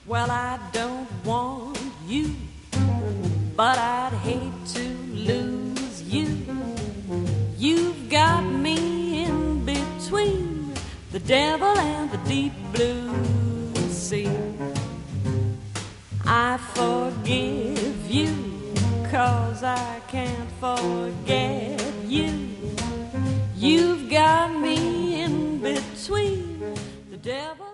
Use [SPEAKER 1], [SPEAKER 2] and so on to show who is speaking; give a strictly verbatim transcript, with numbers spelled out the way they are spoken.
[SPEAKER 1] Well, I don't want you, but I'd hate to lose you. You've got me in between the devil and the deep blue sea. I forgive you, 'cause I can't forget you. You've got me in between the devil